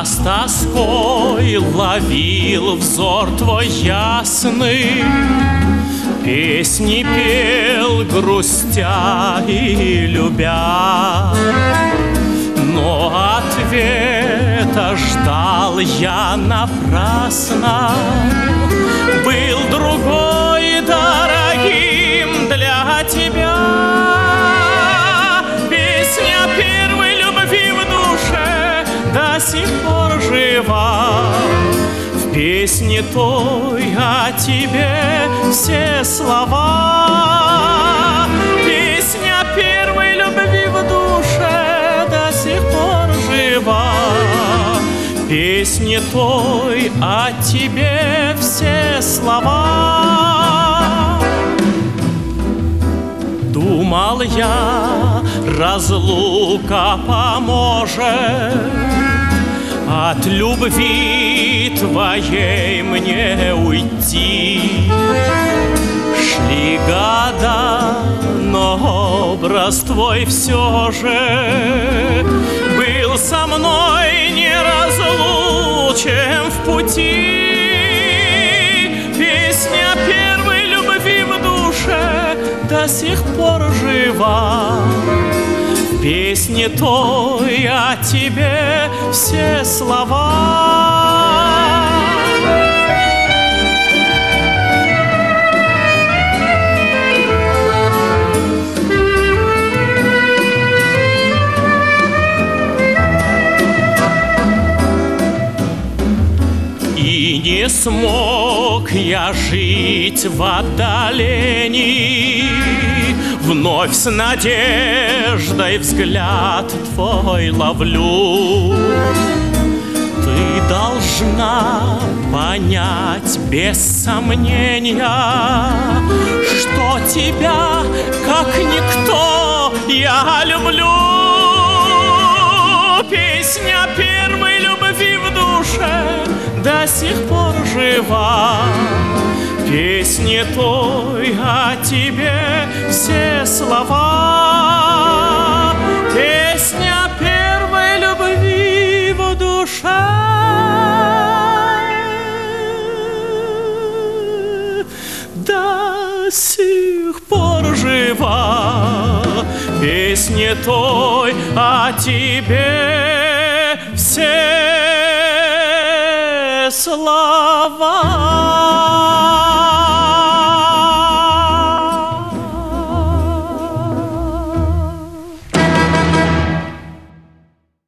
Я с тоской ловил взор твой ясный, песни пел, грустя и любя, но ответа ждал я напрасно. Был другой дорогим для тебя. Песня первой любви в душе до сих пор жива. В песне той о тебе все слова. Песня первой любви в душе до сих пор жива. В песне той о тебе все слова. Думал я, разлука поможет от любви твоей мне уйти. Шли года, но образ твой все же был со мной неразлучен в пути. Песня первой любви в душе до сих пор жива. В песне той о тебе все слова. И не смог я жить в отдалении, вновь с надеждой взгляд твой ловлю. Ты должна понять без сомнения, что тебя, как никто, я люблю. Песня первой любви в душе до сих пор жива. В песне той о тебе все слова. Песня первой любви в душе до сих пор жива. В песне той о тебе все слова.